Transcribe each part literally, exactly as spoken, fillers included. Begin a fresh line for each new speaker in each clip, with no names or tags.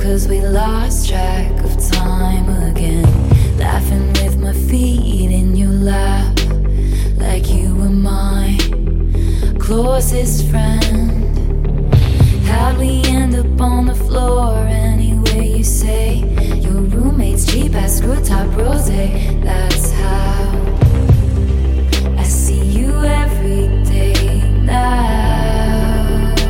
'cause we lost track of time again. Laughing with my feet in your lap, like you were my closest friend. How'd we end up on the floor anyway? You say your roommate's cheap ass screw top rosé. That's how I see you every day now.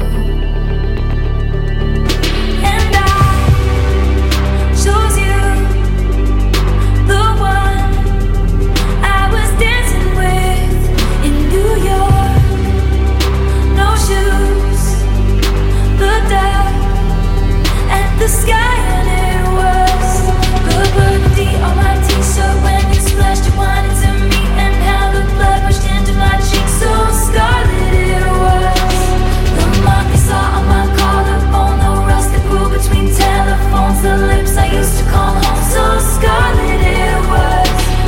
And I chose you, the one I was dancing with in New York. No shoes, looked up at the sky and it was the burgundy on my t-shirt when you splashed your wine into me, and how the blood rushed into my cheeks so scarlet it was. The mark I saw on my collarbone, the rust that grew between telephones, the lips I used to call home, so scarlet it was.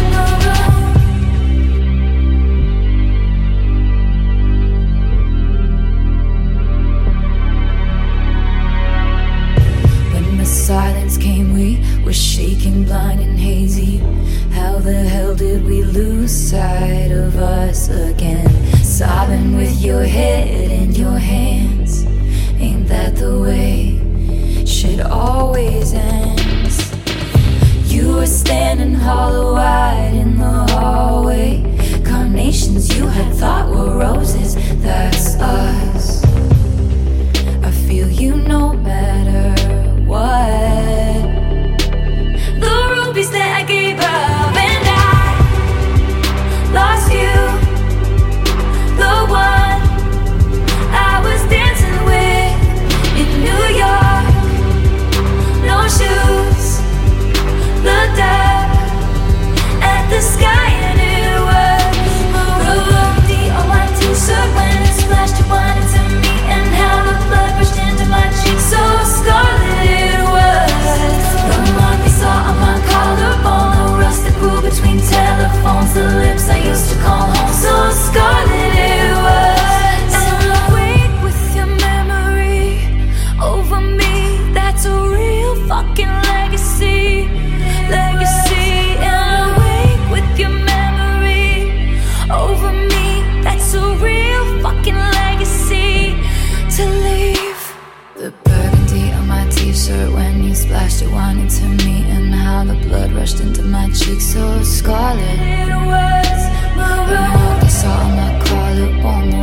Silence came, we were shaking, blind and hazy. How the hell did we lose sight of us again? Sobbing with your head in your hands. Ain't that the way shit always ends? You were standing hollow-eyed in the hallway. Carnations you had thought were roses, that's us. I feel you no matter what. The rubies that I gave up, and I lost you, the one I was dancing with in New York. No shoes, looked up at the sky and it was the ruby on my t-shirt when it splashed your wine into me, and how the blood rushed into my cheeks so scarlet it was. The mark I saw on my collarbone, the rust that grew between telephones, the lips I used to call home, so scarlet it was. And I'm awake with your memory over me, that's a real fucking legacy, legacy. And I'm awake with your memory over me, that's a real fucking legacy to leave. The burgundy on my t-shirt when you splashed your wine into me, and how the blood rushed into my cheeks so scarlet it was. The mark I saw on my collarbone,